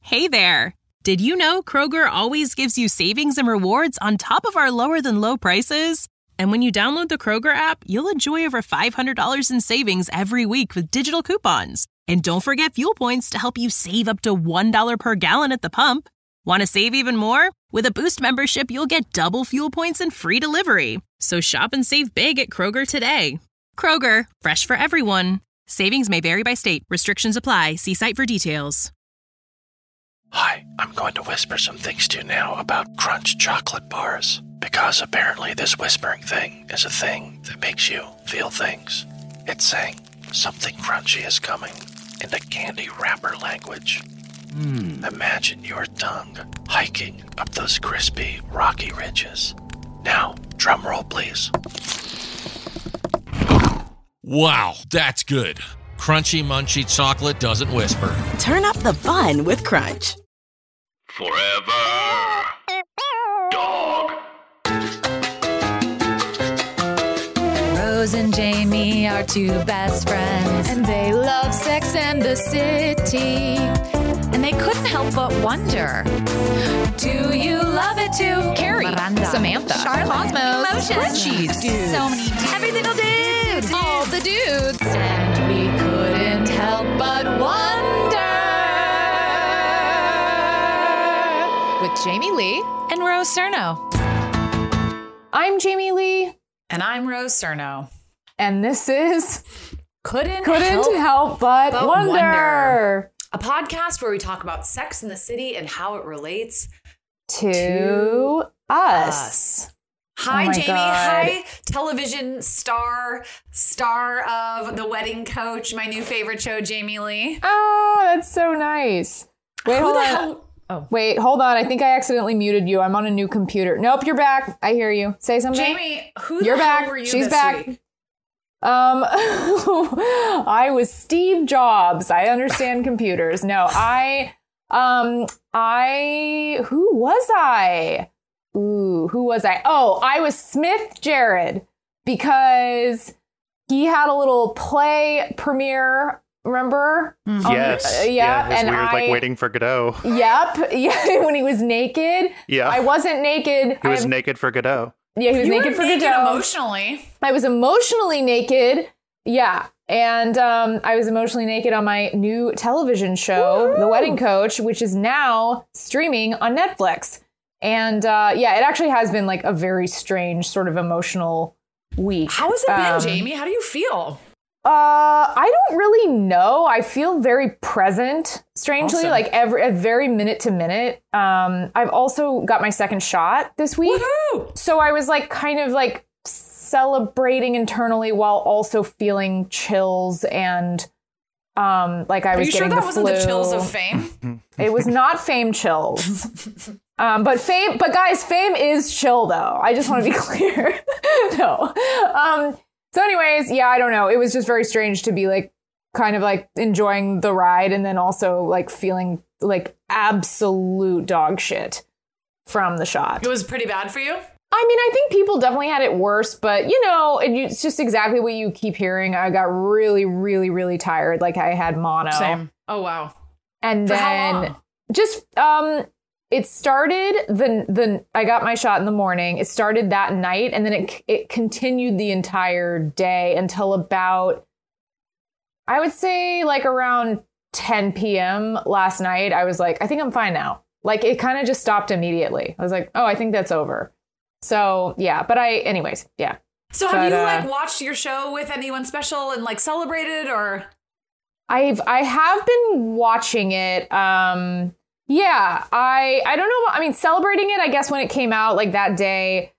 Hey there! Did you know Kroger always gives you savings and rewards on top of our lower-than-low prices? And when you download the Kroger app, you'll enjoy over $500 in savings every week with digital coupons. And don't forget fuel points to help you save up to $1 per gallon at the pump. Want to save even more? With a Boost membership, you'll get double fuel points and free delivery. So shop and save big at Kroger today. Kroger, fresh for everyone. Savings may vary by state. Restrictions apply. See site for details. Hi, I'm going to whisper some things to you now about Crunch chocolate bars, because apparently this whispering thing is a thing that makes you feel things. It's saying something crunchy is coming in the candy wrapper language. Imagine your tongue hiking up those crispy, rocky ridges. Now, drum roll, please. Wow, that's good. Crunchy Munchy chocolate doesn't whisper. Turn up the fun with Crunch. Forever Dog. Rose and Jamie are two best friends, and they love Sex and the City. And they couldn't help but wonder, do you love it too? Carrie, Miranda, Samantha, Charlotte, Cosmos, Spreadsheets, so many dudes. Every single dude. All the dudes. And we couldn't help but wonder. With Jamie Lee and Rose Cerno. I'm Jamie Lee. And I'm Rose Cerno. And this is Couldn't help but wonder. A podcast where we talk about Sex in the City and how it relates to us. Hi, Oh my Jamie. God. Hi, television star of The Wedding Coach, my new favorite show, Jamie Lee. Oh, that's so nice. Wait, hold on. Wait, hold on. I think I accidentally muted you. I'm on a new computer. Nope, you're back. I hear you. Say something. Jamie, who You're the back. hell were you She's this back. week? I was Steve Jobs. I understand computers. No, who was I? Who was I? Oh, I was Smith Jared, because he had a little play premiere. Remember? Yes. Yeah. His And weird, like Waiting for Godot. Yep. Yeah. When he was naked. Yeah. I wasn't naked. He was naked for Godot. Yeah, he was naked for Godot. Emotionally. I was emotionally naked. Yeah. And I was emotionally naked on my new television show, The Wedding Coach, which is now streaming on Netflix. And yeah, it actually has been like a very strange sort of emotional week. How has it been, Jamie? How do you feel? I don't really know. I feel very present, strangely, Awesome. like very minute to minute. I've also got my second shot this week. Woohoo! So I was like kind of like celebrating internally while also feeling chills and like I was getting the flu. Are you sure that wasn't the chills of fame? It was not fame chills. But guys, fame is chill though. I just want to be clear. No. So anyways, yeah, I don't know. It was just very strange to be like kind of like enjoying the ride and then also like feeling like absolute dog shit from the shot. It was pretty bad for you? I mean, I think people definitely had it worse, but you know, it's just exactly what you keep hearing. I got really, really, really tired. Like I had mono. Same. Oh, wow. And For how then long? just, it started I got my shot in the morning. It started that night and then it continued the entire day until about, I would say like around 10 p.m. last night. I was like, I think I'm fine now. Like it kind of just stopped immediately. I was like, oh, I think that's over. So yeah, but anyways, yeah. So have you like watched your show with anyone special and like celebrated or? I have been watching it. Yeah, I don't know. I mean, celebrating it, I guess when it came out like that day,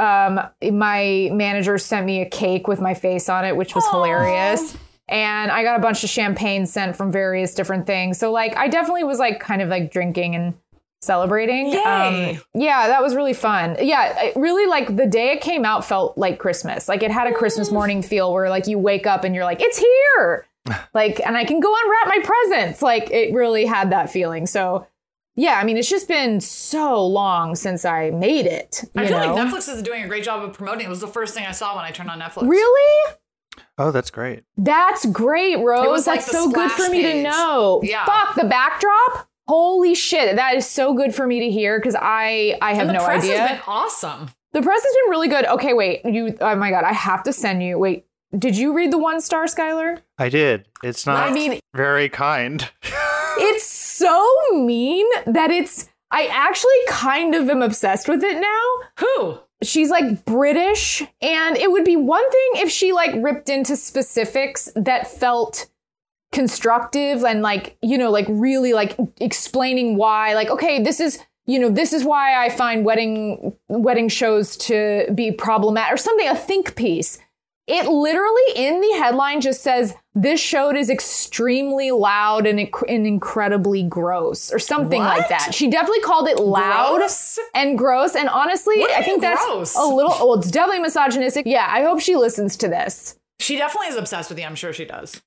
my manager sent me a cake with my face on it, which was hilarious. And I got a bunch of champagne sent from various different things. So like, I definitely was like kind of like drinking and celebrating. Yay. Yeah, that was really fun. Yeah, it really like the day it came out felt like Christmas. Like it had a Christmas morning feel where like you wake up and you're like, it's here. Like, and I can go unwrap my presents. Like it really had that feeling. So yeah, I mean, it's just been so long since I made it. I feel like Netflix is doing a great job of promoting. It was the first thing I saw when I turned on Netflix. Really? Oh, that's great. That's great, Rose. It was like That's the so good for splash me to page. know. Yeah. Fuck, the backdrop? Holy shit, that is so good for me to hear because I have no idea. The press has been awesome. The press has been really good. Okay, wait. Oh my God, I have to send you. Wait, did you read the 1-star, Skylar? I did. It's not very kind. It's so mean that I actually kind of am obsessed with it now. Who? She's like British, and it would be one thing if she like ripped into specifics that felt constructive and like, you know, like really like explaining why, like, okay, this is why I find wedding shows to be problematic or something, a think piece. It literally in the headline just says, this show is extremely loud and incredibly gross or something like that. She definitely called it loud and gross. And honestly, I think that's gross? a little, well, it's definitely misogynistic. Yeah, I hope she listens to this. She definitely is obsessed with you. I'm sure she does.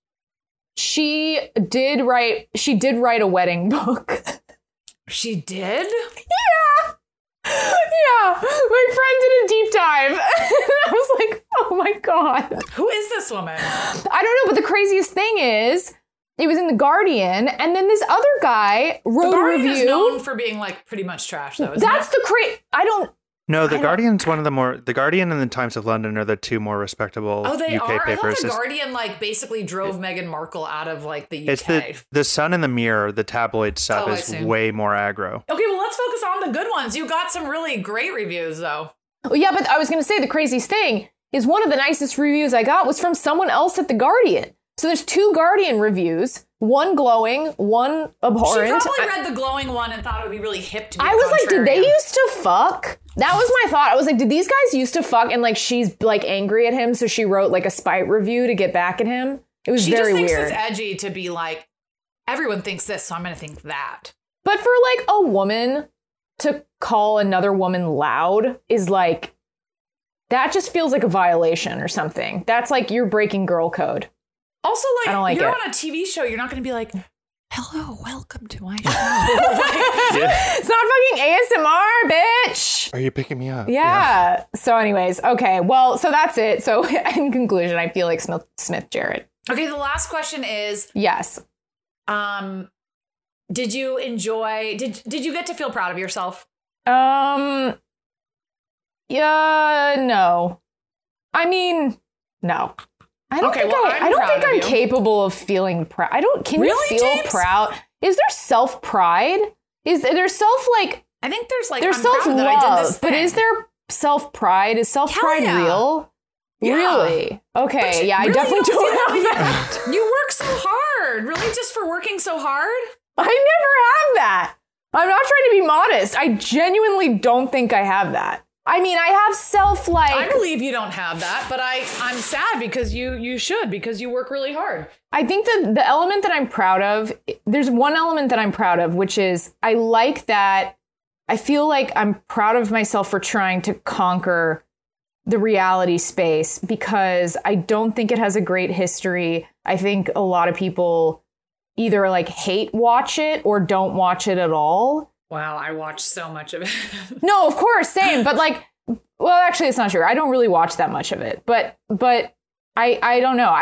She did write a wedding book. She did? Yeah. Yeah, my friend did a deep dive. I was like, oh my God. Who is this woman? I don't know, but the craziest thing is, it was in The Guardian, and then this other guy wrote a review. The Guardian is known for being like pretty much trash, though, isn't That's it? No, The Guardian's one of the more... The Guardian and the Times of London are the two more respectable UK papers. I thought The Guardian like basically drove Meghan Markle out of like the UK. It's the Sun and the Mirror, the tabloid stuff is way more aggro. Okay, well, let's focus on the good ones. You got some really great reviews, though. Well, yeah, but I was going to say the craziest thing is one of the nicest reviews I got was from someone else at The Guardian. So there's 2 Guardian reviews, one glowing, one abhorrent. She probably read the glowing one and thought it would be really hip to be I was like, did they used to fuck? That was my thought. I was like, did these guys used to fuck? And like, she's like angry at him. So she wrote like a spite review to get back at him. It was very weird. She just thinks it's edgy to be like, everyone thinks this, so I'm going to think that. But for like a woman to call another woman loud is like, that just feels like a violation or something. That's like, you're breaking girl code. Also, like, I don't like you're it. on a TV show, you're not going to be like, hello, welcome to my show. It's not fucking ASMR, bitch. Are you picking me up? Yeah. So anyways, okay. Well, so that's it. So in conclusion, I feel like Smith Jarrett. Okay, the last question is... Yes. Did you enjoy... Did you get to feel proud of yourself? Yeah, no. I mean, no. I don't think I'm capable of feeling proud. Can you feel James? proud? Is there self-pride? Is there I think there's like, there's I'm proud that I did this but thing. is there self-pride? Is self-pride real? Yeah. Really? Okay, yeah, really I definitely don't have that. You work so hard. Really, just for working so hard? I never have that. I'm not trying to be modest. I genuinely don't think I have that. I mean, I have I believe you don't have that, but I'm sad because you should, because you work really hard. I think that the element that I'm proud of, there's one element that I'm proud of, which is I like that I feel like I'm proud of myself for trying to conquer the reality space because I don't think it has a great history. I think a lot of people either like hate watch it or don't watch it at all. Wow, I watched so much of it. No, of course, same. But like, well, actually, it's not true. I don't really watch that much of it. But I don't know.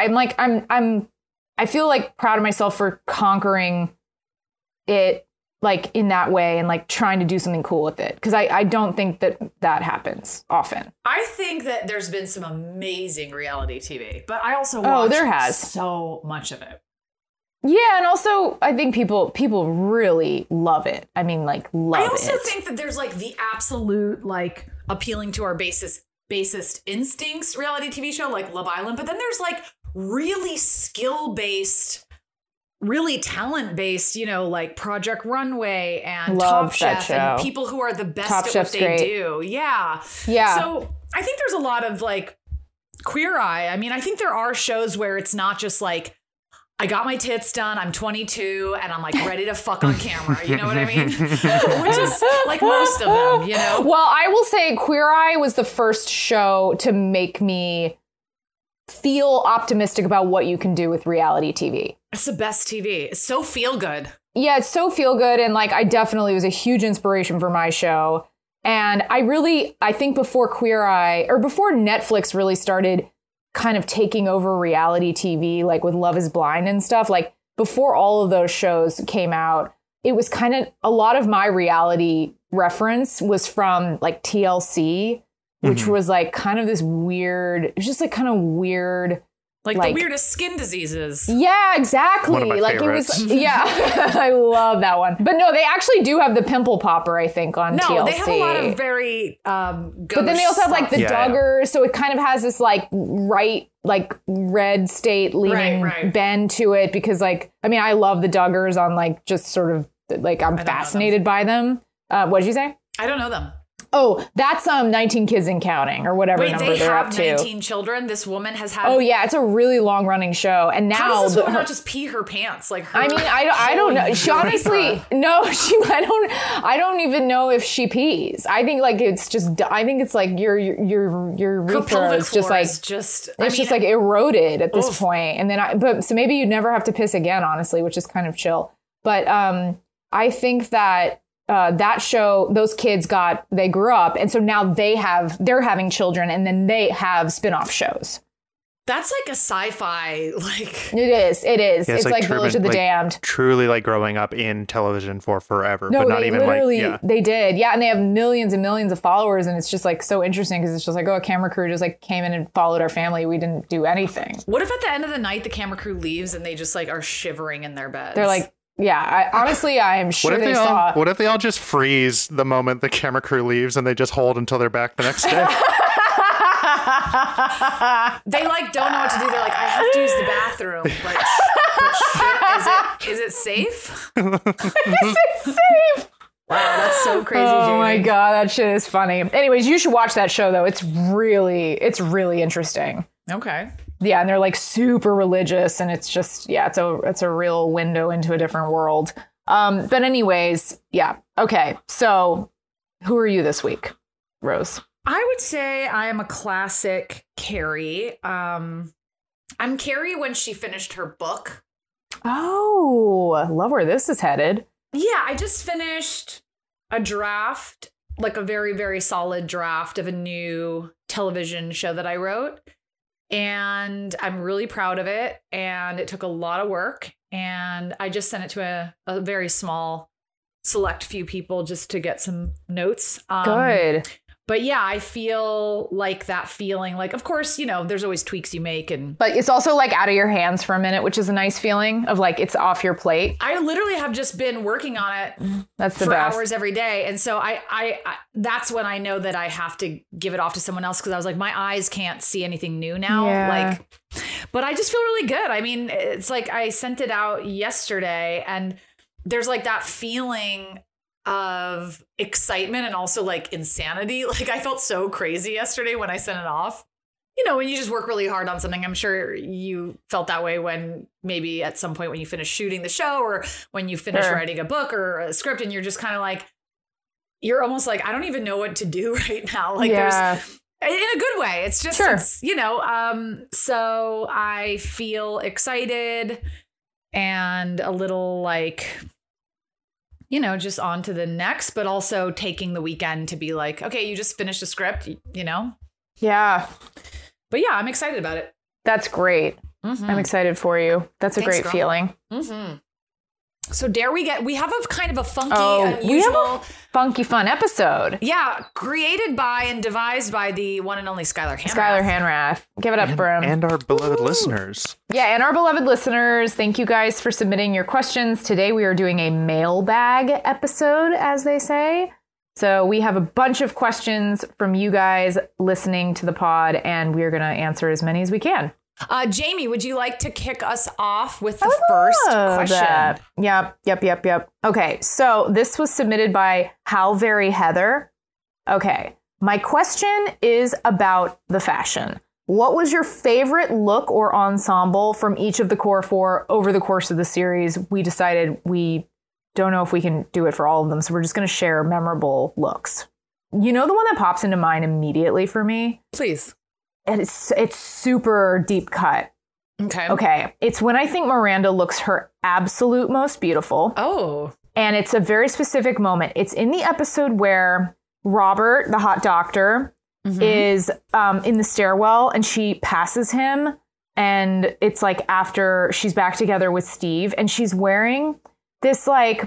I feel like proud of myself for conquering it like in that way and like trying to do something cool with it. Because I don't think that happens often. I think that there's been some amazing reality TV, but I also watch so much of it. Yeah, and also I think people really love it. I mean, like, love it. I also think that there's like the absolute like appealing to our basest instincts reality TV show like Love Island, but then there's like really skill-based, really talent-based, you know, like Project Runway and Top Chef and people who are the best at what they do. Yeah. Yeah. So I think there's a lot of like Queer Eye. I mean, I think there are shows where it's not just like, I got my tits done, I'm 22, and I'm like ready to fuck on camera. You know what I mean? Which is like most of them, you know? Well, I will say Queer Eye was the first show to make me feel optimistic about what you can do with reality TV. It's the best TV. It's so feel good. Yeah, it's so feel good. And like, I definitely was a huge inspiration for my show. And I think before Queer Eye, or before Netflix really started kind of taking over reality TV, like with Love is Blind and stuff, like before all of those shows came out, it was kind of a lot of my reality reference was from like TLC, which was like kind of this weird, it was just like kind of weird. Like the weirdest skin diseases. Yeah, exactly. One of my like favorites. it was, yeah, I love that one. But no, they actually do have the pimple popper, I think, on TLC. No, they have a lot of very but then they also have like the Duggars, so it kind of has this like red state leaning bend to it because like, I mean, I love the Duggars on like just sort of like I'm fascinated by them. What did you say? I don't know them. Oh, that's 19 Kids and Counting or whatever number they're up to. Wait, they have 19 children? This woman has had... Oh, yeah. It's a really long-running show. And now... How does this woman not just pee her pants? Like her, I mean, I don't know. She honestly... No, I don't even know if she pees. I think, like, it's just... I think it's, like, your urethra is just, like... It's just like, eroded at this point. And then so maybe you'd never have to piss again, honestly, which is kind of chill. But I think that... that show, those kids they grew up. And so now they're having children and then they have spin-off shows. That's like a sci-fi, like. It is. Yeah, it's like Truman, Village of the Damned. Truly like growing up in television for forever. No, but not even literally, like, they did. Yeah. And they have millions and millions of followers. And it's just like so interesting because it's just like, oh, a camera crew just like came in and followed our family. We didn't do anything. What if at the end of the night, the camera crew leaves and they just like are shivering in their beds? They're like, yeah, I'm sure they saw. What if they all just freeze the moment the camera crew leaves and they just hold until they're back the next day? They like don't know what to do. They're like, I have to use the bathroom. But shit, is it safe? Is it safe? Wow, that's so crazy, Oh Jamie. my God, that shit is funny. Anyways, you should watch that show though. It's really interesting. Okay. Yeah, and they're like super religious, and it's just it's a real window into a different world. But anyways, yeah, okay. So, who are you this week, Rose? I would say I am a classic Carrie. I'm Carrie when she finished her book. Oh, love where this is headed. Yeah, I just finished a draft, like a very, very solid draft of a new television show that I wrote. And I'm really proud of it. And it took a lot of work. And I just sent it to a very small, select few people just to get some notes. Good. But yeah, I feel like that feeling, like, of course, you know, there's always tweaks you make. But it's also like out of your hands for a minute, which is a nice feeling of like it's off your plate. I literally have just been working on it for hours every day. And so I that's when I know that I have to give it off to someone else because I was like, my eyes can't see anything new now. Yeah. But I just feel really good. I mean, it's like I sent it out yesterday and there's like that feeling of excitement and also like insanity. Like I felt so crazy yesterday when I sent it off. You know, when you just work really hard on something, I'm sure you felt that way when maybe at some point when you finish shooting the show or when you finish writing a book or a script and you're just kind of like, you're almost like, I don't even know what to do right now. Like there's in a good way. It's just, it's, you know, so I feel excited and a little like, you know, just on to the next, but also taking the weekend to be like, okay, you just finished a script, you know? Yeah. But yeah, I'm excited about it. That's great. Mm-hmm. I'm excited for you. That's a great feeling. Mm-hmm. So we have a kind of a funky, unusual. We have a funky, fun episode. Yeah. Created by and devised by the one and only Skylar Hanrath. Skylar Hanrath. Give it up for him. And our beloved listeners. Yeah, and our beloved listeners. Thank you guys for submitting your questions. Today we are doing a mailbag episode, as they say. So we have a bunch of questions from you guys listening to the pod, and we're going to answer as many as we can. Jamie, would you like to kick us off with the first question? Yep. Okay, so this was submitted by How Very Heather. Okay, my question is about the fashion. What was your favorite look or ensemble from each of the core four over the course of the series? We decided we don't know if we can do it for all of them, so we're just going to share memorable looks. You know the one that pops into mind immediately for me? Please. And it's super deep cut. Okay. It's when I think Miranda looks her absolute most beautiful. Oh. And it's a very specific moment. It's in the episode where Robert, the hot doctor, is in the stairwell and she passes him. And it's like after she's back together with Steve and she's wearing this like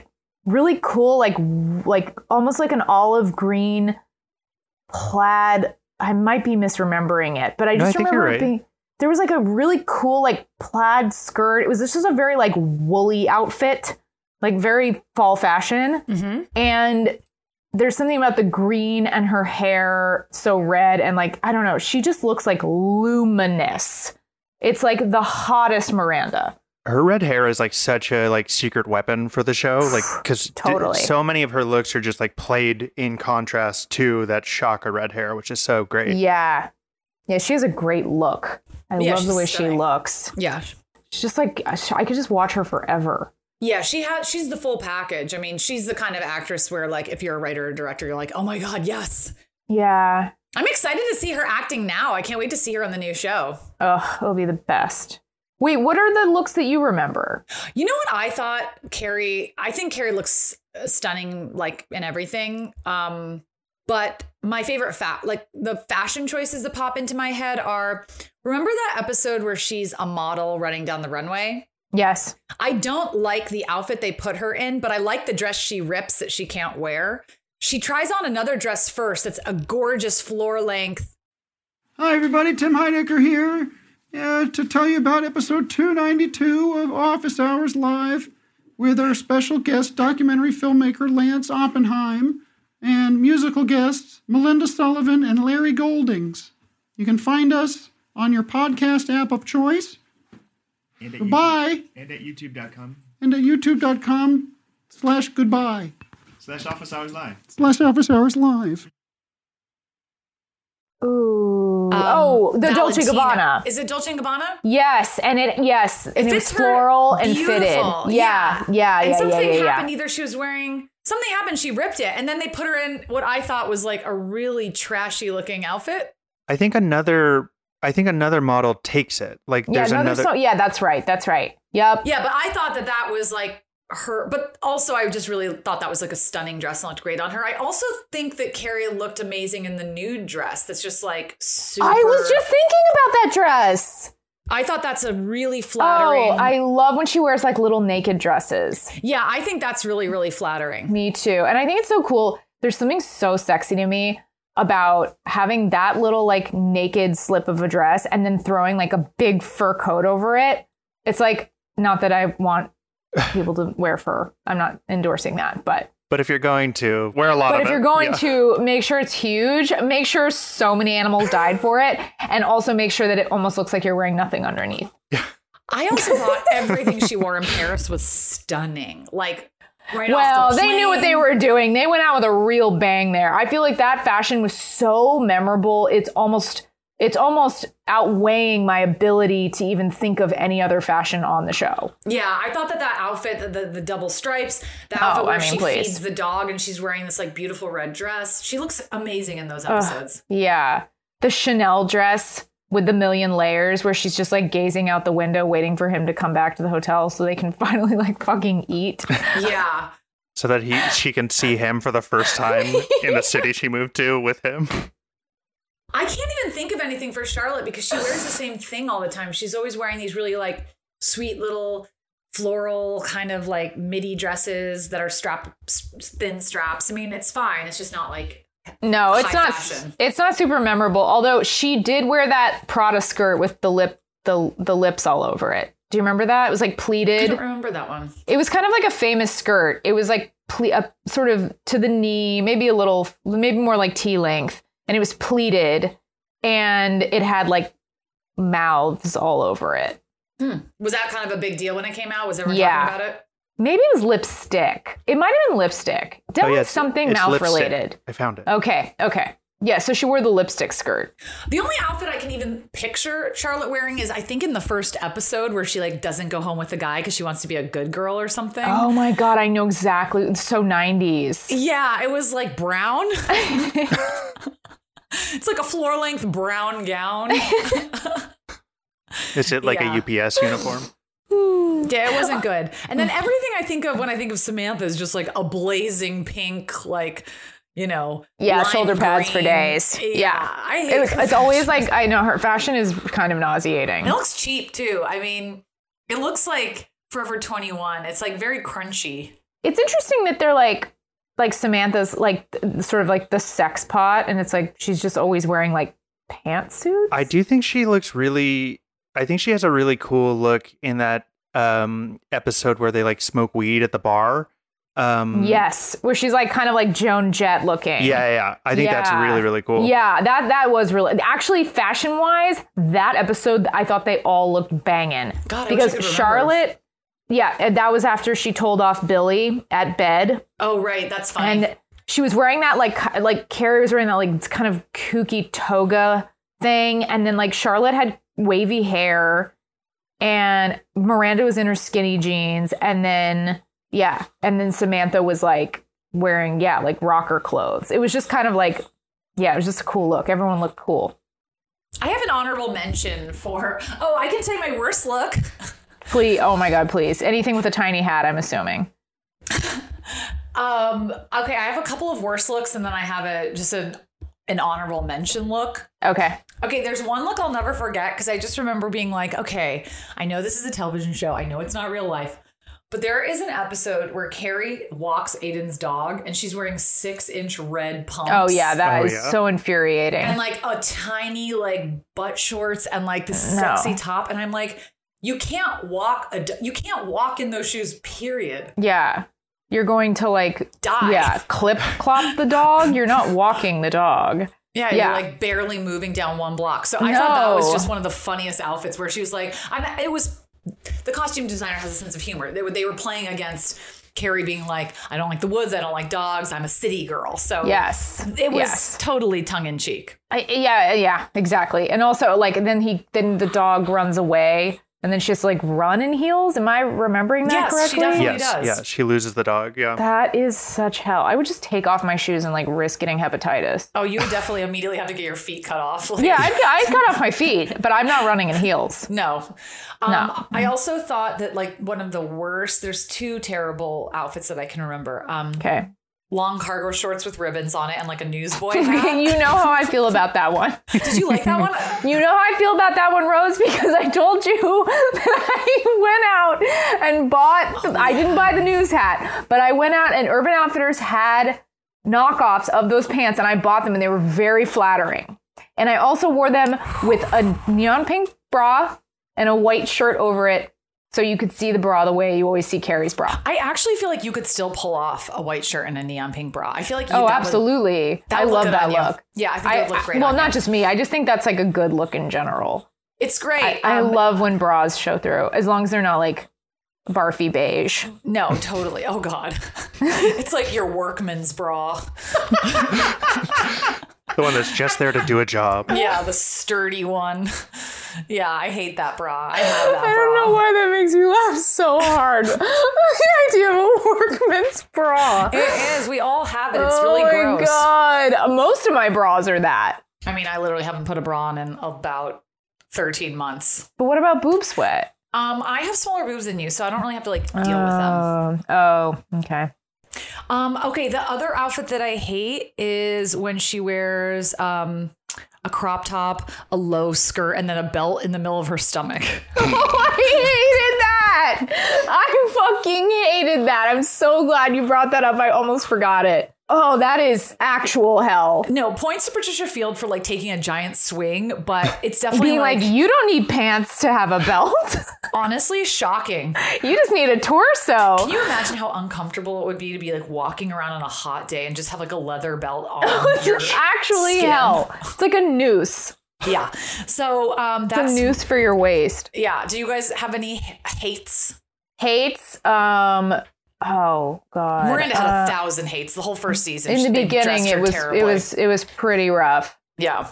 really cool, like almost like an olive green plaid. I might be misremembering it, but I just remember it being, there was like a really cool like plaid skirt. It was just a very like woolly outfit, like very fall fashion. Mm-hmm. And there's something about the green and her hair so red and like, I don't know, she just looks like luminous. It's like the hottest Miranda. Her red hair is like such a like secret weapon for the show, like because totally. So many of her looks are just like played in contrast to that Shaka red hair, which is so great. Yeah, she has a great look. I love the way she looks. Yeah, she's just like I could just watch her forever. Yeah, she's the full package. I mean, she's the kind of actress where like if you're a writer or director, you're like, oh my god, yes. Yeah, I'm excited to see her acting now. I can't wait to see her on the new show. Oh, it'll be the best. Wait, what are the looks that you remember? You know what I thought? I think Carrie looks stunning, like in everything. But my favorite the fashion choices that pop into my head are, remember that episode where she's a model running down the runway? Yes. I don't like the outfit they put her in, but I like the dress she rips that she can't wear. She tries on another dress first. That's a gorgeous floor length. Hi, everybody. Tim Heidecker here. To tell you about episode 292 of Office Hours Live with our special guest documentary filmmaker Lance Oppenheim and musical guests Melinda Sullivan and Larry Goldings. You can find us on your podcast app of choice. And goodbye. And at youtube.com. And at youtube.com/goodbye. /Office Hours Live. /Office Hours Live. Ooh. The Dolce & Gabbana. Is it Dolce & Gabbana? Yes. And it was floral and fitted. Yeah. And something happened. Either something happened, she ripped it. And then they put her in what I thought was like a really trashy looking outfit. I think another model takes it. Like there's another. That's right. Yep. Yeah. But I thought that was like her, but also I just really thought that was like a stunning dress and looked great on her. I also think that Carrie looked amazing in the nude dress. That's just like super. I was just thinking about that dress. I thought that's a really flattering. Oh, I love when she wears like little naked dresses. Yeah, I think that's really, really flattering. Me too. And I think it's so cool. There's something so sexy to me about having that little like naked slip of a dress and then throwing like a big fur coat over it. It's like, not that I want people to wear fur. I'm not endorsing that, but if you're going to wear a lot of it. But if you're going to, make sure it's huge, make sure so many animals died for it, and also make sure that it almost looks like you're wearing nothing underneath. I also thought everything she wore in Paris was stunning. Like right off the Well, they plane. knew what they were doing. They went out with a real bang there. I feel like that fashion was so memorable. It's almost outweighing my ability to even think of any other fashion on the show. Yeah, I thought that outfit, the double stripes, the outfit where she feeds the dog and she's wearing this like beautiful red dress. She looks amazing in those episodes. Yeah. The Chanel dress with the million layers where she's just like gazing out the window waiting for him to come back to the hotel so they can finally like fucking eat. Yeah. So that she can see him for the first time in the city she moved to with him. I can't even think of anything for Charlotte because she wears the same thing all the time. She's always wearing these really like sweet little floral kind of like midi dresses that are thin straps. I mean, it's fine. It's just not like no, it's not. Fashion. It's not super memorable. Although she did wear that Prada skirt with the lips all over it. Do you remember that? It was like pleated. I don't remember that one. It was kind of like a famous skirt. It was like sort of to the knee, maybe more like T length. And it was pleated, and it had like mouths all over it. Was that kind of a big deal when it came out? Was everyone talking about it? Maybe it was lipstick. It might have been lipstick. Definitely something mouth related. I found it. Okay. Yeah, so she wore the lipstick skirt. The only outfit I can even picture Charlotte wearing is, I think, in the first episode where she like doesn't go home with the guy because she wants to be a good girl or something. Oh my God, I know exactly. It's so 90s. Yeah, it was like brown. It's like a floor-length brown gown. Is it like a UPS uniform? Yeah, it wasn't good. And then everything I think of when I think of Samantha is just like a blazing pink, like, you know, shoulder pads for days. Yeah. It's always like, I know her fashion is kind of nauseating. It looks cheap too. I mean, it looks like Forever 21. It's like very crunchy. It's interesting that they're like Samantha's like sort of like the sex pot, and it's like she's just always wearing like pantsuits. I do think she looks I think she has a really cool look in that episode where they like smoke weed at the bar. Yes, where she's like kind of like Joan Jett looking. Yeah. I think that's really, really cool. Yeah, that was really actually fashion wise. That episode, I thought they all looked banging. God, because Charlotte. Yeah, that was after she told off Billy at bed. Oh, right, that's fine. And she was wearing that like Carrie was wearing that like kind of kooky toga thing, and then like Charlotte had wavy hair, and Miranda was in her skinny jeans, and then. Yeah. And then Samantha was like wearing, like rocker clothes. It was just kind of like, it was just a cool look. Everyone looked cool. I have an honorable mention for, I can say my worst look. Please. Oh my God, please. Anything with a tiny hat, I'm assuming. Okay. I have a couple of worst looks, and then I have an honorable mention look. Okay. There's one look I'll never forget, because I just remember being like, okay, I know this is a television show. I know it's not real life. But there is an episode where Carrie walks Aiden's dog, and she's wearing 6-inch red pumps. Oh, yeah. That is so infuriating. And like a tiny like butt shorts and like this sexy top. And I'm like, you can't walk in those shoes, period. Yeah. You're going to like die. Yeah. Clop the dog. You're not walking the dog. Yeah, you're like barely moving down one block. So I thought that was just one of the funniest outfits, where she was like, the costume designer has a sense of humor. They were playing against Carrie being like, I don't like the woods, I don't like dogs, I'm a city girl. So yes, it was totally tongue in cheek. Yeah, exactly. And also like then the dog runs away, and then she has to like run in heels. Am I remembering that correctly? Yes, she definitely does. Yeah, she loses the dog. Yeah, that is such hell. I would just take off my shoes and like risk getting hepatitis. Oh, you would definitely immediately have to get your feet cut off. Yeah, I'd cut off my feet, but I'm not running in heels. No. I also thought that like one of the worst, there's two terrible outfits that I can remember. Okay. Long cargo shorts with ribbons on it and like a newsboy hat. You know how I feel about that one. Did you like that one? You know how I feel about that one, Rose, because I told you that I went out and bought, I didn't buy the news hat, but I went out and Urban Outfitters had knockoffs of those pants, and I bought them, and they were very flattering. And I also wore them with a neon pink bra and a white shirt over it, so you could see the bra the way you always see Carrie's bra. I actually feel like you could still pull off a white shirt and a neon pink bra. I feel like absolutely. I love that look. Yeah, I think it would look great. Well, not just me. I just think that's like a good look in general. It's great. I love when bras show through, as long as they're not like barfy beige. No, totally. Oh God, it's like your workman's bra. The one that's just there to do a job. Yeah, the sturdy one. Yeah, I hate that bra. I have that bra. I don't know why that makes me laugh so hard. The idea of a workman's bra. It is. We all have it. It's really gross. Oh my God. Most of my bras are that. I mean, I literally haven't put a bra on in about 13 months. But what about boob sweat? I have smaller boobs than you, so I don't really have to like deal with them. Oh, okay. Okay, the other outfit that I hate is when she wears a crop top, a low skirt, and then a belt in the middle of her stomach. Oh, I hated that. I fucking hated that. I'm so glad you brought that up. I almost forgot it. Oh, that is actual hell. No, points to Patricia Field for like taking a giant swing, but it's definitely being like you don't need pants to have a belt. Honestly, shocking. You just need a torso. Can you imagine how uncomfortable it would be to be like walking around on a hot day and just have like a leather belt on? It's actually hell. It's like a noose. Yeah. So that's it's a noose for your waist. Yeah. Do you guys have any hates? Hates? Oh God. Miranda had 1,000 hates the whole first season. In the beginning, it was pretty rough. Yeah.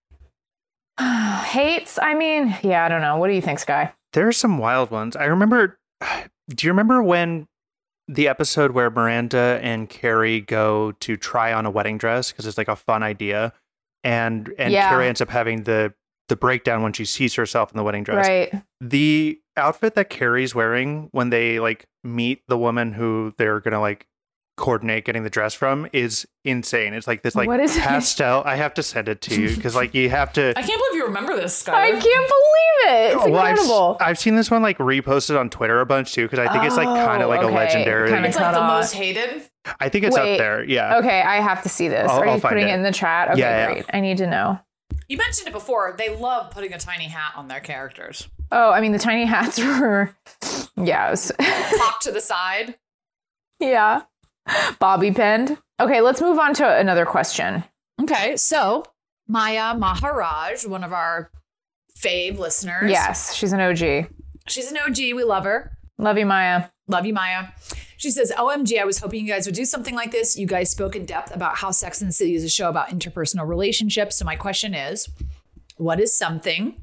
Hates? I mean, yeah, I don't know. What do you think, Sky? There are some wild ones. I remember. Do you remember when the episode where Miranda and Carrie go to try on a wedding dress because it's like a fun idea, and Carrie ends up having the breakdown when she sees herself in the wedding dress. Right. The outfit that Carrie's wearing when they like meet the woman who they're gonna like coordinate getting the dress from is insane. It's like this like What is it? pastel. I have to send it to you because like you have to. I can't believe you remember this, Skylar. I can't believe it. It's Well, incredible. I've seen this one like reposted on Twitter a bunch too because I think it's like kind of like a okay. legendary. Kinda It's like the cut off. most hated. I think it's Wait. up there. Yeah. Okay, I have to see this. I'll Are you find putting it. it in the chat? Okay, Yeah, yeah. great. I need to know. You mentioned it before. They love putting a tiny hat on their characters. Oh, I mean, the tiny hats were, yeah, it was- Pop to the side. yeah, bobby pinned. Okay, let's move on to another question. Okay, so Maya Maharaj, one of our fave listeners. Yes, she's an OG. She's an OG. We love her. Love you, Maya. Love you, Maya. She says, OMG, I was hoping you guys would do something like this. You guys spoke in depth about how Sex and the City is a show about interpersonal relationships. So my question is, what is something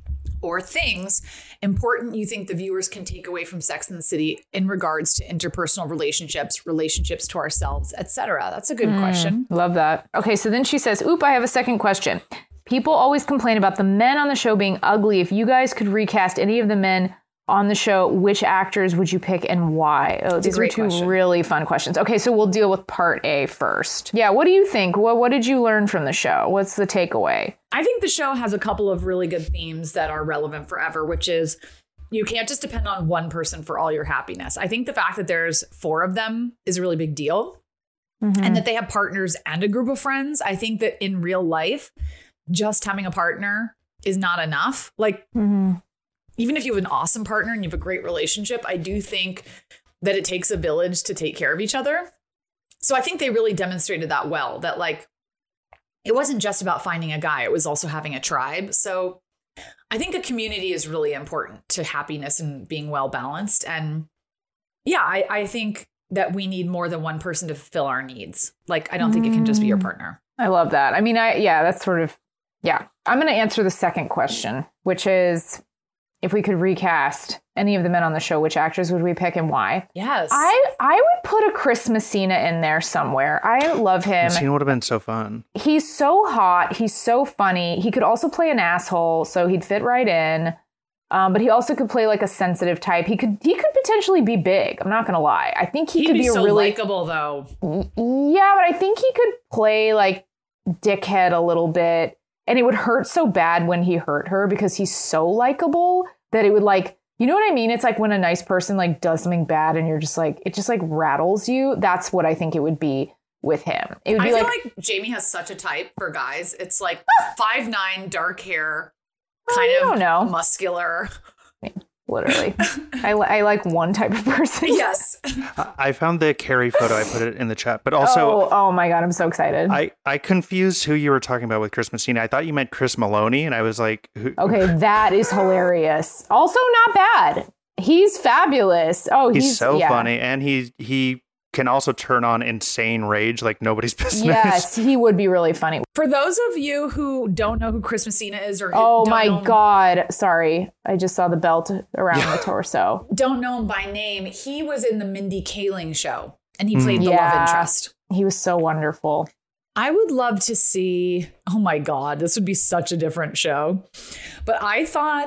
or things important you think the viewers can take away from Sex and the City in regards to interpersonal relationships to ourselves, etc.? That's a good question. Love that. Okay, so then she says, oop, I have a second question. People always complain about the men on the show being ugly. If you guys could recast any of the men on the show, which actors would you pick and why? Oh, these are great two question. really fun questions. Okay, so we'll deal with part A first. Yeah, what do you think? What did you learn from the show? What's the takeaway? I think the show has a couple of really good themes that are relevant forever, which is you can't just depend on one person for all your happiness. I think the fact that there's 4 of them is a really big deal. And that they have partners and a group of friends. I think that in real life, just having a partner is not enough. Like, even if you have an awesome partner and you have a great relationship, I do think that it takes a village to take care of each other. So I think they really demonstrated that well, that like, it wasn't just about finding a guy, it was also having a tribe. So I think a community is really important to happiness and being well balanced. And yeah, I think that we need more than one person to fulfill our needs. Like, I don't think it can just be your partner. I love that. I mean, that's sort of, yeah. I'm going to answer the second question, which is, if we could recast any of the men on the show, which actors would we pick and why? Yes. I would put a Chris Messina in there somewhere. I love him. Messina would have been so fun. He's so hot. He's so funny. He could also play an asshole, so he'd fit right in. But he also could play like a sensitive type. He could potentially be big. I'm not gonna lie. I think he could be a so really likable though. Yeah, but I think he could play like dickhead a little bit, and it would hurt so bad when he hurt her because he's so likable that it would like, you know what I mean? It's like when a nice person like does something bad and you're just like, it just like rattles you. That's what I think it would be with him. It would be I feel like Jamie has such a type for guys. It's like 5'9", dark hair, kind of muscular. Literally. I like one type of person. Yes. I found the Carrie photo. I put it in the chat, but also, oh my God, I'm so excited. I confused who you were talking about with Chris Messina. I thought you meant Chris Maloney, and I was like, who? Okay, that is hilarious. Also, not bad. He's fabulous. Oh, he's so funny, and he can also turn on insane rage like nobody's business. Yes, he would be really funny. For those of you who don't know who Chris Messina is, or oh don't my know him, God, sorry, I just saw the belt around the torso. don't know him by name, he was in the Mindy Kaling show, and he played the love interest. He was so wonderful. I would love to see, oh my God, this would be such a different show. But I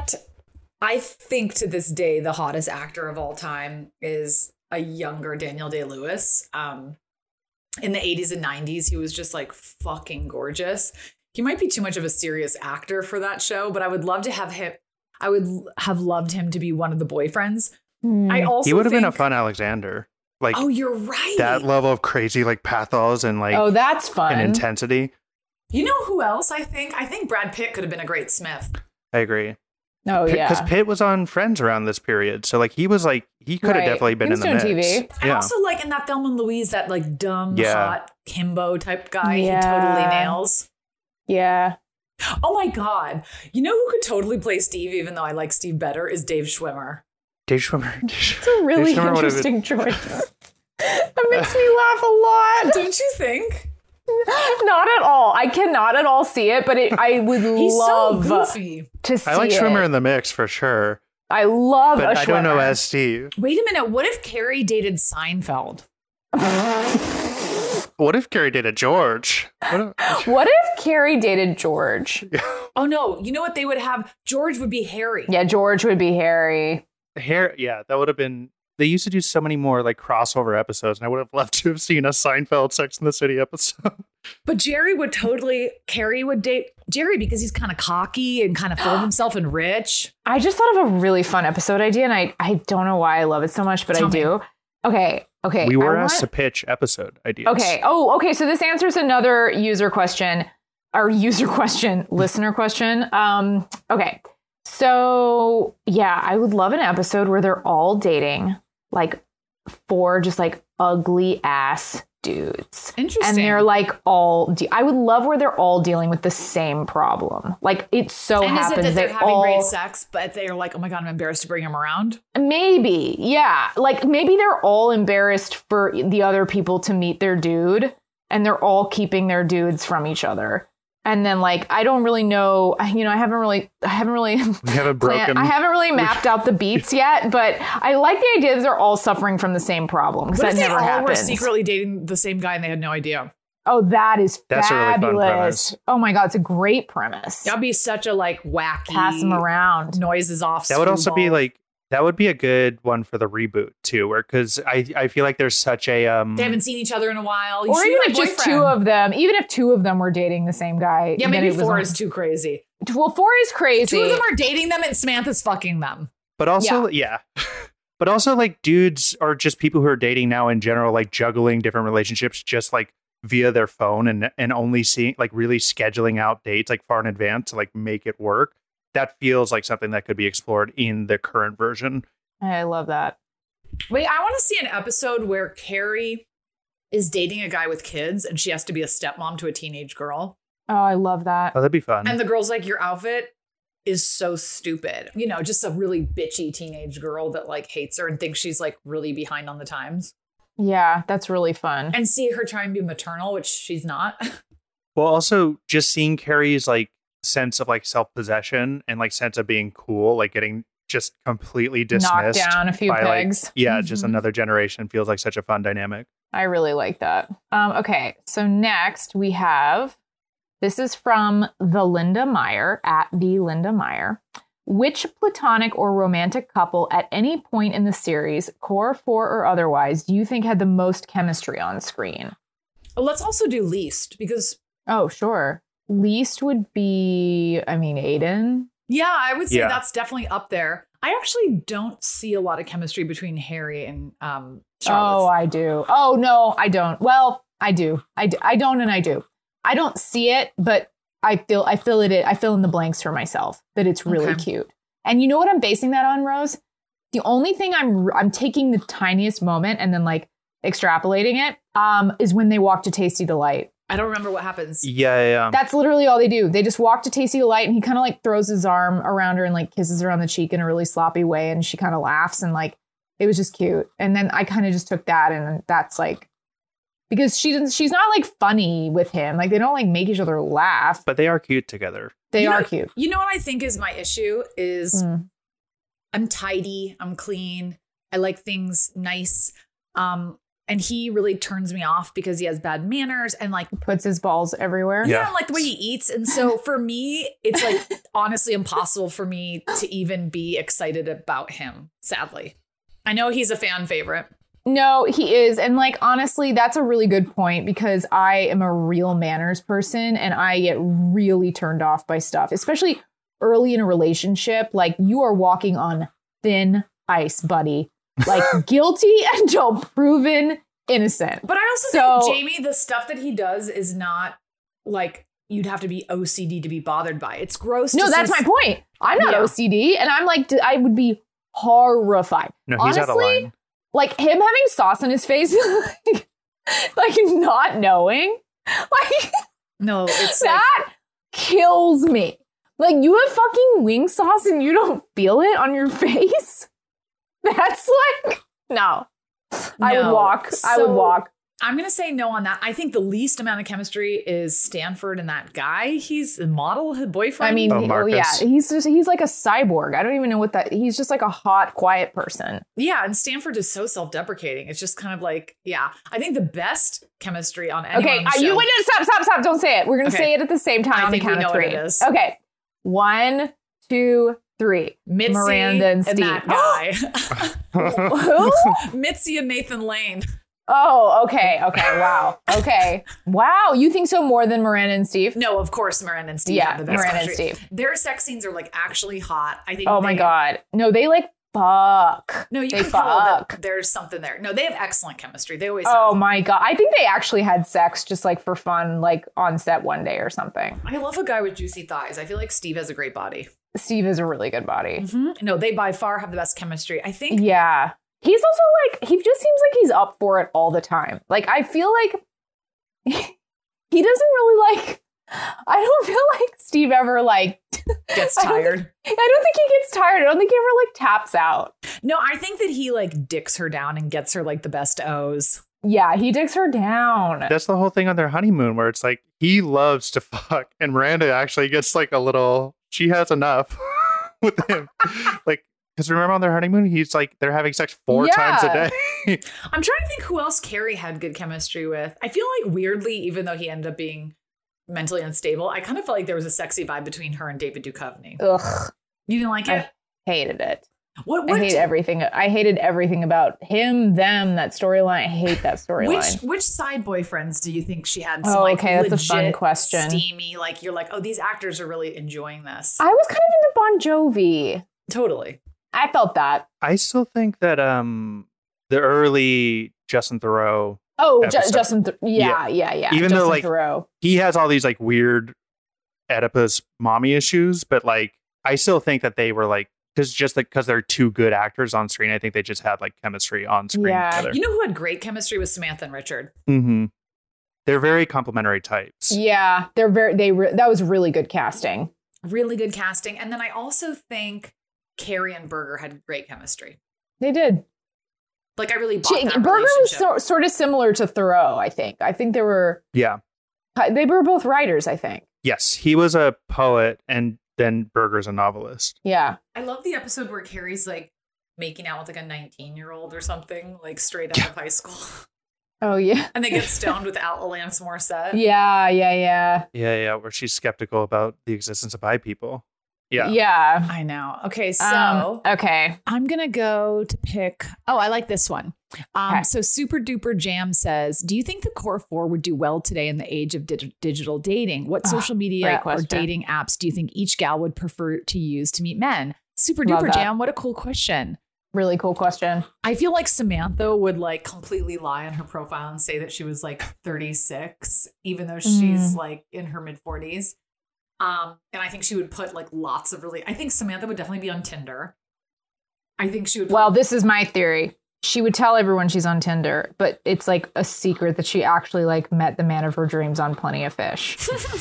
think to this day, the hottest actor of all time is a younger Daniel Day-Lewis. In the 80s and 90s, he was just like fucking gorgeous. He might be too much of a serious actor for that show, but I would love to have him. I would have loved him to be one of the boyfriends. I also he would have been a fun Alexander. Like, oh, you're right. That level of crazy like pathos and like, oh, that's fun, and intensity. You know who else I think Brad Pitt could have been a great Smith. I agree. Oh, yeah. Because Pitt was on Friends around this period. So, like, he was like, he could have definitely been in the mix. TV. And also, like, in that Thelma and Louise, that, like, dumb, hot himbo type guy, he Yeah. totally nails. Yeah. Oh, my God. You know who could totally play Steve, even though I like Steve better, is Dave Schwimmer. Dave Schwimmer. It's a really interesting choice. That makes me laugh a lot. Don't you think? Not at all. I cannot at all see it, but I would He's love so goofy. to see I like it. Schwimmer in the mix for sure. I love but a I don't know Schwimmer. as Steve. Wait a minute. What if Carrie dated Seinfeld? What if Carrie dated George? What if Carrie dated George? Oh, no. You know what they would have? George would be Harry. Yeah, George would be Harry. Hair, yeah, that would have been they used to do so many more like crossover episodes, and I would have loved to have seen a Seinfeld Sex and the City episode. But Carrie would date Jerry because he's kind of cocky and kind of full of himself and rich. I just thought of a really fun episode idea, and I don't know why I love it so much, but I do. Okay. We were asked to pitch episode ideas. Okay. Oh, okay. So this answers another listener question. Okay. So yeah, I would love an episode where they're all dating like 4 just like ugly ass dudes. Interesting. And they're like I would love where they're all dealing with the same problem. Like it so and happens is it that they're having all, great sex, but they're like, oh my God, I'm embarrassed to bring him around? Maybe. Yeah. Like maybe they're all embarrassed for the other people to meet their dude and they're all keeping their dudes from each other. And then like, I don't really know, I haven't really we haven't broken. I haven't really mapped out the beats yet, but I like the idea that they're all suffering from the same problem. Because that never happens. Were secretly dating the same guy and they had no idea. Oh, that's fabulous. A really fun premise. Oh my God, it's a great premise. That'd be such a like wacky pass them around. Noises off. That would also be like, that would be a good one for the reboot too, because I feel like there's such a they haven't seen each other in a while. Or even if just 2 of them, even if 2 of them were dating the same guy. Yeah, maybe 4 is too crazy. Well, 4 is crazy. 2 of them are dating them and Samantha's fucking them. But also, yeah. But also like dudes or just people who are dating now in general, like juggling different relationships just like via their phone and only seeing like really scheduling out dates like far in advance to like make it work. That feels like something that could be explored in the current version. I love that. Wait, I want to see an episode where Carrie is dating a guy with kids and she has to be a stepmom to a teenage girl. Oh, I love that. Oh, that'd be fun. And the girl's like, your outfit is so stupid. You know, just a really bitchy teenage girl that like hates her and thinks she's like really behind on the times. Yeah, that's really fun. And see her try and be maternal, which she's not. Well, also just seeing Carrie's like sense of like self-possession and like sense of being cool, like getting just completely dismissed, knocked down a few pegs. Like, just another generation feels like such a fun dynamic. I really like that. Okay, so next we have, this is from the Linda Meyer at the Linda Meyer. Which platonic or romantic couple at any point in the series, core 4 or otherwise, do you think had the most chemistry on screen? Well, let's also do least because. Oh, sure. Least would be, Aiden. Yeah, I would say that's definitely up there. I actually don't see a lot of chemistry between Harry and Charlotte. Oh, I do. Oh, no, I don't. Well, I do. I don't and I do. I don't see it, but I fill in the blanks for myself that it's really cute. And you know what I'm basing that on, Rose? The only thing I'm taking the tiniest moment and then like extrapolating it is when they walk to Tasty Delight. I don't remember what happens. Yeah. That's literally all they do. They just walk to Tasty Delight and he kind of like throws his arm around her and like kisses her on the cheek in a really sloppy way. And she kind of laughs and like, it was just cute. And then I kind of just took that and that's like, because she's not like funny with him. Like they don't like make each other laugh. But they are cute together. They are cute. You know what I think is my issue is I'm tidy. I'm clean. I like things nice. And he really turns me off because he has bad manners and like puts his balls everywhere. Yeah, and like the way he eats. And so for me, it's like honestly impossible for me to even be excited about him, sadly. I know he's a fan favorite. No, he is. And like, honestly, that's a really good point because I am a real manners person and I get really turned off by stuff, especially early in a relationship. Like you are walking on thin ice, buddy. Like guilty until proven innocent. But I also think, Jamie, the stuff that he does is not like you'd have to be OCD to be bothered by. It's gross. No, that's my point. I'm not OCD. And I'm like, I would be horrified. No, he's out of line. Like him having sauce on his face, like not knowing. Like, no, it's that kills me. Like you have fucking wing sauce and you don't feel it on your face. That's like, no. I would walk. I would walk. I'm going to say no on that. I think the least amount of chemistry is Stanford and that guy. He's a model, his boyfriend. I mean, he's like a cyborg. I don't even know what that, he's just like a hot, quiet person. Yeah. And Stanford is so self-deprecating. It's just kind of like, I think the best chemistry on anyone on the show. You wait, stop. Don't say it. We're going to say it at the same time on the count of 3. What it is. Okay. 1, 2, 3. Mitzi Miranda and Steve. And that guy. Who? Mitzi and Nathan Lane. Oh, okay. Wow. Okay. Wow. You think so more than Miranda and Steve? No, of course, Miranda and Steve. Yeah, have the best Miranda and chemistry. Steve. Their sex scenes are like actually hot. I think. Oh my God. No, they like fuck. No, you they can tell that there's something there. No, they have excellent chemistry. They always. Oh have. my God. I think they actually had sex just like for fun, like on set one day or something. I love a guy with juicy thighs. I feel like Steve has a great body. Steve has a really good body. Mm-hmm. No, they by far have the best chemistry. I think. Yeah. He's also like, he just seems like he's up for it all the time. Like, I feel like he doesn't really like, I don't feel like Steve ever like gets tired. I don't think he gets tired. I don't think he ever like taps out. No, I think that he like dicks her down and gets her like the best O's. Yeah, he dicks her down. That's the whole thing on their honeymoon where it's like he loves to fuck and Miranda actually gets like a little, she has enough with him. Like, because remember on their honeymoon, he's like, they're having sex 4 times a day. I'm trying to think who else Carrie had good chemistry with. I feel like weirdly, even though he ended up being mentally unstable, I kind of felt like there was a sexy vibe between her and David Duchovny. Ugh. You didn't like it? I hated it. What I hate everything. I hated everything about him, them, that storyline. I hate that storyline. Which side boyfriends do you think she had? Some, like, okay, that's a fun legit, question. Steamy, like you're like, oh, these actors are really enjoying this. I was kind of into Bon Jovi. Totally. I felt that. I still think that the early Justin Theroux. Oh, Justin. Yeah. Even Justin though like Theroux. he has all these like weird Oedipus mommy issues, but like I still think that they were like because they're two good actors on screen. I think they just had like chemistry on screen together. You know who had great chemistry was Samantha and Richard. Mm-hmm. They're very complementary types. Yeah, they're that was really good casting. Really good casting, and then I also think Carrie and Berger had great chemistry. They did. Like I really bought that Berger was sort of similar to Theroux, I think. I think they were both writers, I think. Yes, he was a poet and then Berger's a novelist. Yeah. I love the episode where Carrie's like making out with like a 19-year-old or something, like straight out of high school. Oh, yeah. And they get stoned with Alanis Morissette. Yeah. Where she's skeptical about the existence of bi people. Yeah. I know. Okay, so okay. I'm going to go to pick. Oh, I like this one. So Super Duper Jam says, do you think the Core 4 would do well today in the age of digital dating? What social media or dating apps do you think each gal would prefer to use to meet men? Super Duper Jam, what a cool question. Really cool question. I feel like Samantha would like completely lie on her profile and say that she was like 36, even though she's like in her mid 40s. And I think she would put like lots of I think Samantha would definitely be on Tinder. I think she would. Well, this is my theory. She would tell everyone she's on Tinder, but it's like a secret that she actually like met the man of her dreams on Plenty of Fish.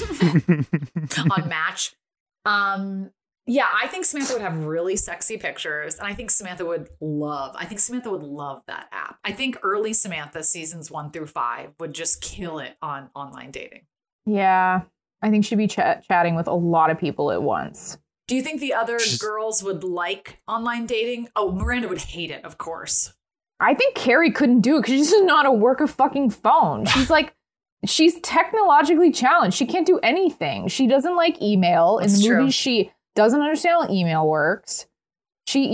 On Match. Yeah, I think Samantha would have really sexy pictures, and I think Samantha would love that app. I think early Samantha, seasons 1 through 5, would just kill it on online dating. Yeah. I think she'd be chatting with a lot of people at once. Do you think the other girls would like online dating? Oh, Miranda would hate it, of course. I think Carrie couldn't do it because she doesn't know how to work a fucking phone. She's technologically challenged. She can't do anything. She doesn't like email. In the movie, she doesn't understand how email works. She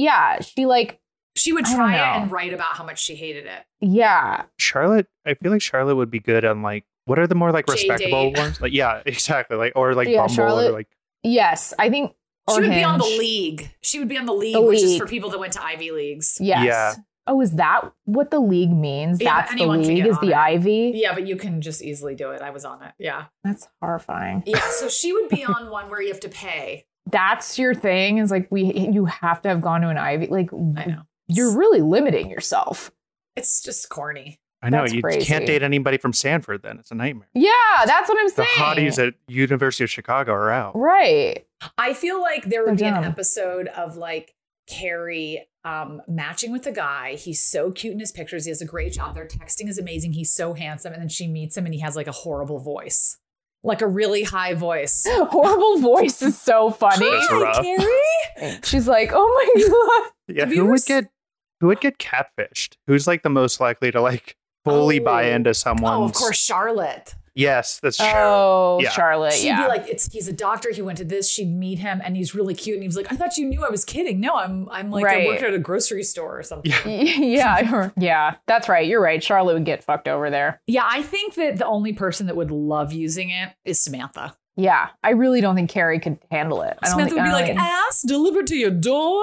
would try it and write about how much she hated it. Yeah. Charlotte, I feel like Charlotte would be good on like, what are the more like respectable ones? Like, yeah, exactly. Like, or like Bumble Charlotte, or like. Yes, I think. She would be on the League. She would be on the League, which is for people that went to Ivy Leagues. Yes. Yeah. Oh, is that what the League means? Yeah, that's the League is the Ivy? Yeah, but you can just easily do it. I was on it. Yeah. That's horrifying. Yeah, so she would be on one where you have to pay. That's your thing is like you have to have gone to an Ivy. Like, I know. You're really limiting yourself. It's just corny. I know. You can't date anybody from Stanford then. It's a nightmare. Yeah, that's what I'm saying. The hotties at University of Chicago are out. Right. I feel like there would be an episode of like Carrie matching with a guy. He's so cute in his pictures. He has a great job. Their texting is amazing. He's so handsome. And then she meets him and he has like a horrible voice. Like a really high voice. Horrible voice is so funny. Hi, Carrie. She's like, oh my God. Yeah, who would get catfished? Who's like the most likely to like fully buy into someone? Oh, of course, Charlotte. Yes, that's true. Oh, Yeah. Charlotte. She'd be like, he's a doctor. He went to this. She'd meet him, and he's really cute. And he was like, I thought you knew I was kidding. No, I'm like, I work at a grocery store or something. Yeah, that's right. You're right. Charlotte would get fucked over there. Yeah, I think that the only person that would love using it is Samantha. Yeah, I really don't think Carrie could handle it. Samantha would be like, ass delivered to your door.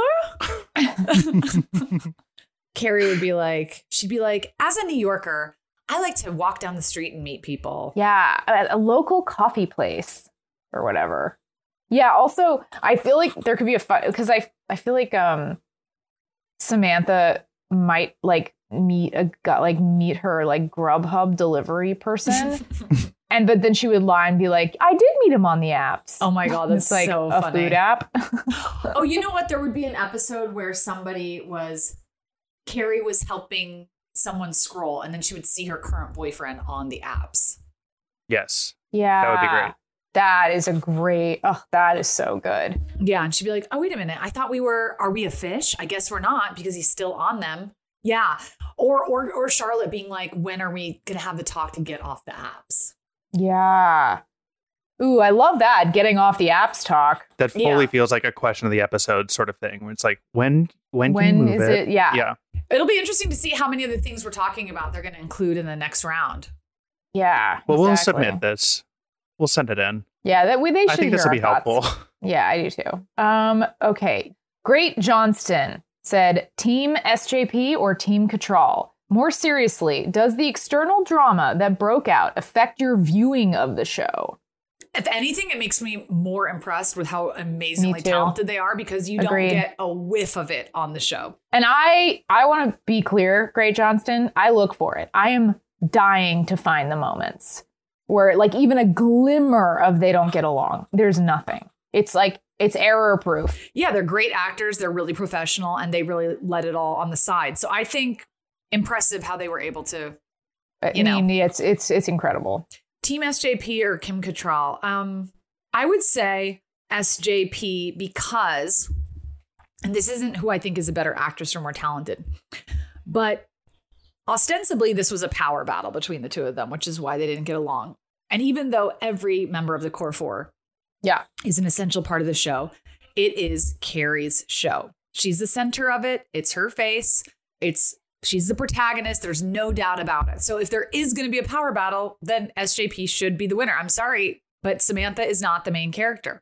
Carrie would be like, she'd be like, as a New Yorker, I like to walk down the street and meet people. Yeah, at a local coffee place or whatever. Yeah, also, I feel like there could be a fight because I feel like Samantha might like meet her like Grubhub delivery person. But then she would lie and be like, I did meet him on the apps. Oh my God, that's like so a funny. food app. Oh, you know what? There would be an episode where Carrie was helping someone scroll, and then she would see her current boyfriend on the apps. Yes. Yeah. That would be great. That is so good. Yeah. And she'd be like, oh, wait a minute. I thought are we a fish? I guess we're not because he's still on them. Yeah. Or Charlotte being like, when are we going to have the talk to get off the apps? Yeah. Ooh, I love that. Getting off the apps talk. That fully feels like a question of the episode sort of thing. Where it's like, when can you move is it? Yeah. Yeah. It'll be interesting to see how many of the things we're talking about they're going to include in the next round. Yeah. Well, we'll exactly. submit this. We'll send it in. Yeah, they should. I think this will be helpful. Yeah, I do too. Okay. Great Johnston said, Team SJP or Team Cattrall? More seriously, does the external drama that broke out affect your viewing of the show? If anything, it makes me more impressed with how amazingly talented they are because you Agreed. don't get a whiff of it on the show. And I want to be clear, Great Johnston, I look for it. I am dying to find the moments where like even a glimmer of they don't get along. There's nothing. It's like, it's error proof. Yeah, they're great actors. They're really professional and they really let it all on the side. So I think impressive how they were able to, it's incredible. Team SJP or Kim Cattrall? I would say SJP because, and this isn't who I think is a better actress or more talented, but ostensibly this was a power battle between the two of them, which is why they didn't get along. And even though every member of the Core Four is an essential part of the show, it is Carrie's show. She's the center of it. It's her face. She's the protagonist. There's no doubt about it. So if there is going to be a power battle, then SJP should be the winner. I'm sorry, but Samantha is not the main character.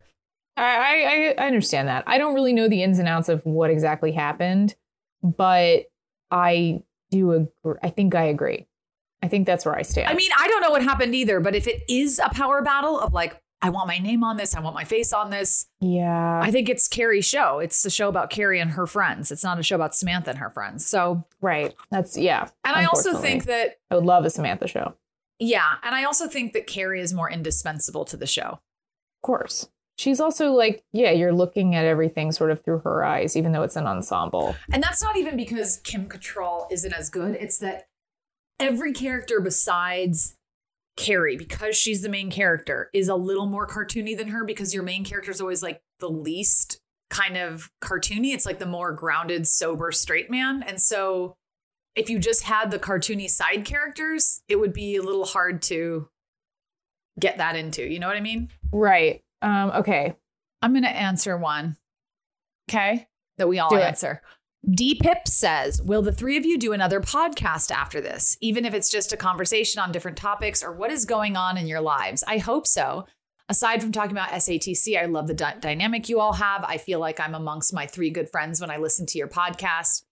I understand that. I don't really know the ins and outs of what exactly happened, but I do agree. I think I agree. I think that's where I stand. I mean, I don't know what happened either, but if it is a power battle of like, I want my name on this, I want my face on this. Yeah. I think it's Carrie's show. It's a show about Carrie and her friends. It's not a show about Samantha and her friends. So, right. That's, yeah. And I also think that I would love a Samantha show. Yeah. And I also think that Carrie is more indispensable to the show. Of course. She's also like, yeah, you're looking at everything sort of through her eyes, even though it's an ensemble. And that's not even because Kim Cattrall isn't as good. It's that every character besides Carrie, because she's the main character, is a little more cartoony than her because your main character is always like the least kind of cartoony. It's like the more grounded, sober, straight man. And so if you just had the cartoony side characters, it would be a little hard to get that into. You know what I mean? Right. Okay. I'm going to answer one. Okay. That we all answer. D-Pip says, will the three of you do another podcast after this, even if it's just a conversation on different topics or what is going on in your lives? I hope so. Aside from talking about SATC, I love the dynamic you all have. I feel like I'm amongst my three good friends when I listen to your podcast.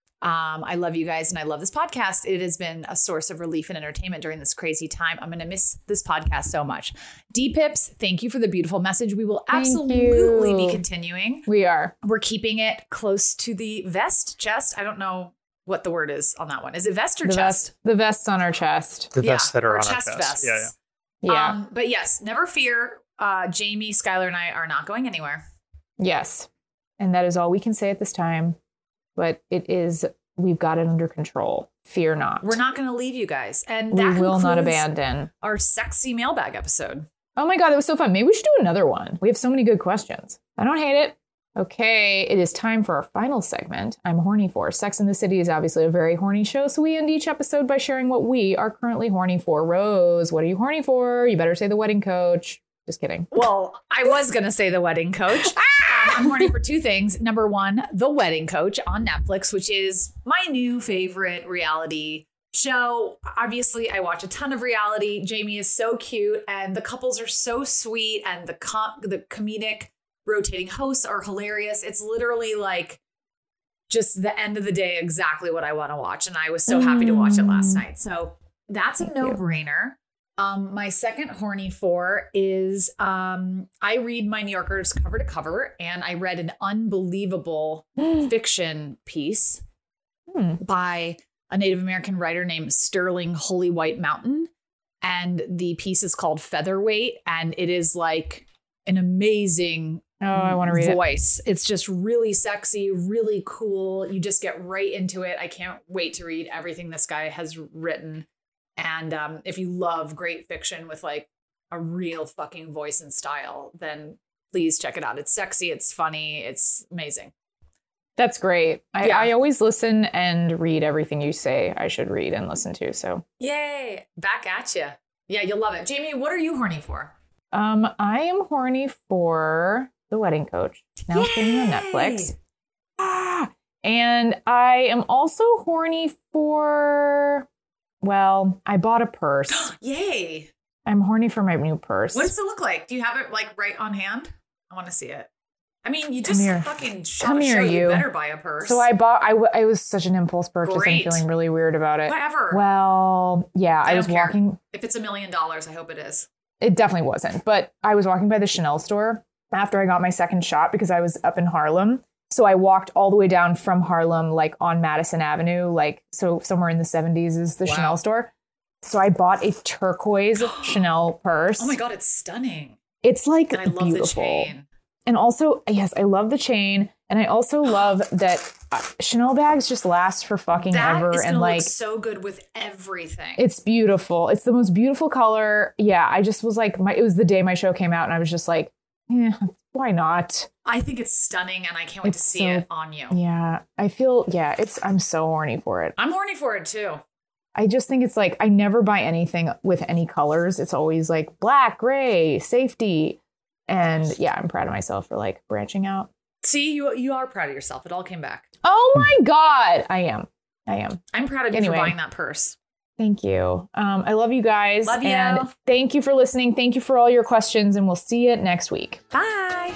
I love you guys and I love this podcast. It has been a source of relief and entertainment during this crazy time. I'm going to miss this podcast so much. D-Pips, thank you for the beautiful message. We will absolutely be continuing. We're keeping it close to the vest chest. I don't know what the word is on that one. Is it vest or chest? The vests on our chest. The vests that are on our chest. Vests. Yeah. But yes, never fear. Jamie, Skylar, and I are not going anywhere. Yes. And that is all we can say at this time. But we've got it under control. Fear not. We're not going to leave you guys. And we that will not abandon our sexy mailbag episode. Oh my God, that was so fun. Maybe we should do another one. We have so many good questions. I don't hate it. Okay, it is time for our final segment. I'm horny for. Sex and the City is obviously a very horny show, so we end each episode by sharing what we are currently horny for. Rose, what are you horny for? You better say The Wedding Coach. Just kidding. Well, I was going to say The Wedding Coach. I'm horny for two things. Number one, The Wedding Coach on Netflix, which is my new favorite reality show. Obviously, I watch a ton of reality. Jamie is so cute and the couples are so sweet and the comedic rotating hosts are hilarious. It's literally like just the end of the day, exactly what I want to watch. And I was so happy to watch it last night. So that's a no-brainer. My second horny for is I read my New Yorkers cover to cover, and I read an unbelievable fiction piece by a Native American writer named Sterling Holy White Mountain. And the piece is called Featherweight, and it is like an amazing I want to read voice. It's just really sexy, really cool. You just get right into it. I can't wait to read everything this guy has written. And if you love great fiction with like a real fucking voice and style, then please check it out. It's sexy. It's funny. It's amazing. That's great. I always listen and read everything you say I should read and listen to. So yay. Back at you. Yeah, you'll love it. Jamie, what are you horny for? I am horny for The Wedding Coach. Now streaming on Netflix. And I am also horny for, well, I bought a purse. Yay. I'm horny for my new purse. What does it look like? Do you have it like right on hand? I want to see it. I mean, you just fucking come here, you better buy a purse. So I bought, I was such an impulse purchase. Great. I'm feeling really weird about it. Whatever. Well, yeah, I was walking. If it's $1 million, I hope it is. It definitely wasn't. But I was walking by the Chanel store after I got my second shot because I was up in Harlem. So I walked all the way down from Harlem, like on Madison Avenue, like so somewhere in the 70s is the Chanel store. So I bought a turquoise Chanel purse. Oh my God, it's stunning. It's like and I love beautiful. The chain. And also, yes, I love the chain. And I also love that Chanel bags just last for fucking ever. That is and like look so good with everything. It's beautiful. It's the most beautiful color. Yeah, I just was like, it was the day my show came out and I was just like, why not? I think it's stunning and I can't wait to see it on you. Yeah, I'm so horny for it. I'm horny for it too. I just think it's like, I never buy anything with any colors. It's always like black, gray, safety. And yeah, I'm proud of myself for like branching out. See, you are proud of yourself. It all came back. Oh my God. I am. I'm proud of you for buying that purse. Thank you. I love you guys. Love you. And thank you for listening. Thank you for all your questions. And we'll see you next week. Bye.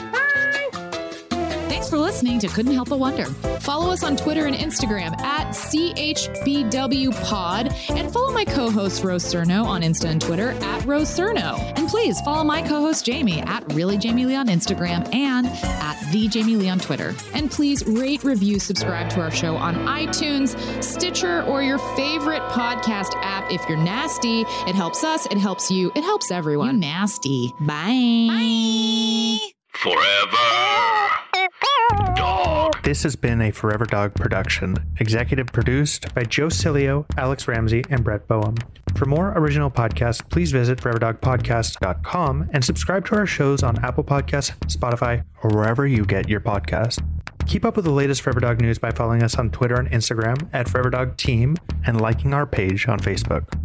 Thanks for listening to Couldn't Help But Wonder. Follow us on Twitter and Instagram at CHBWPod and follow my co-host Rose Cerno on Insta and Twitter at Rose Cerno. And please follow my co-host Jamie at Really Jamie Lee on Instagram and at The Jamie Lee on Twitter. And please rate, review, subscribe to our show on iTunes, Stitcher, or your favorite podcast app. If you're nasty, it helps us, it helps you, it helps everyone. You nasty. Bye. Bye. Forever Dog. This has been a Forever Dog production, executive produced by Joe Cilio, Alex Ramsey, and Brett Boehm. For more original podcasts, please visit foreverdogpodcast.com and subscribe to our shows on Apple Podcasts, Spotify, or wherever you get your podcasts. Keep up with the latest Forever Dog news by following us on Twitter and Instagram at Forever Dog Team and liking our page on Facebook.